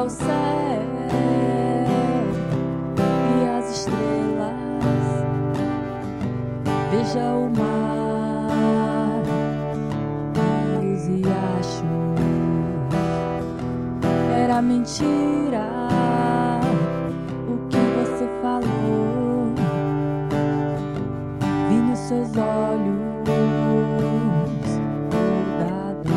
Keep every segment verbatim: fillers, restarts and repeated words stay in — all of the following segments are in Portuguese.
ao céu e as estrelas, veja o mar e os riachos. Era mentira o que você falou, vi nos seus olhos da dor.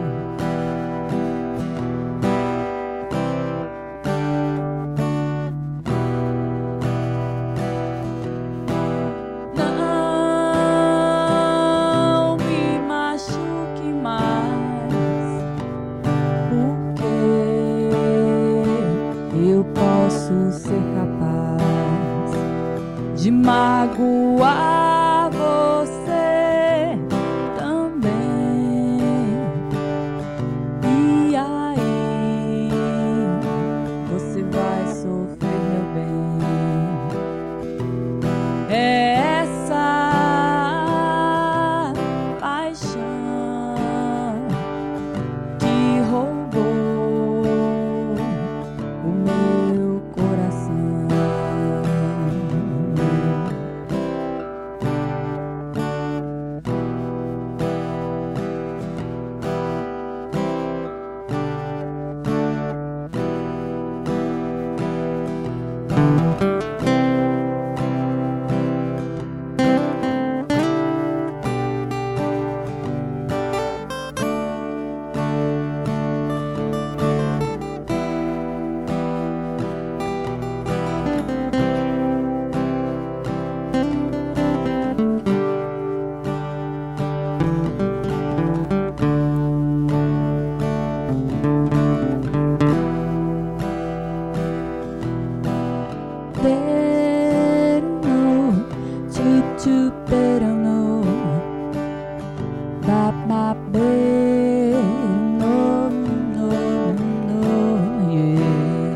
Não me machuque mais, porque eu posso ser capaz de magoar você também. E aí você vai sofrer, meu bem. É essa paixão que roubou o meu coração. Better know, to to better know, ba ba better no no no yeah.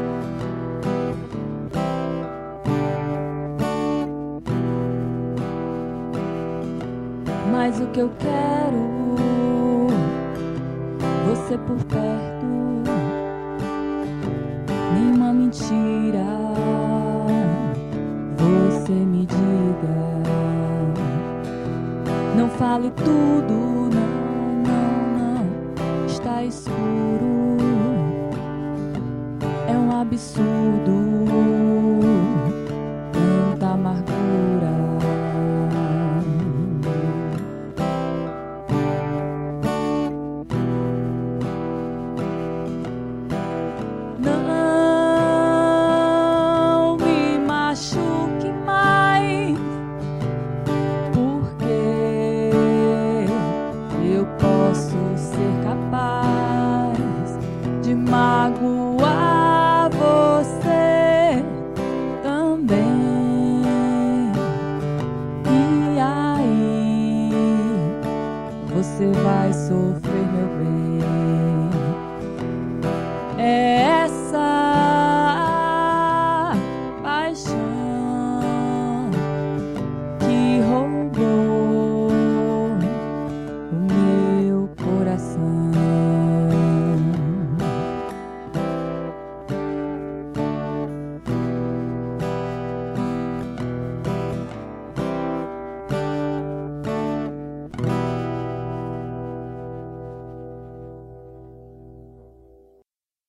Mas o que eu quero, você por perto, nenhuma mentira você me diga. Não fale tudo, não, não, não. Está escuro, é um absurdo.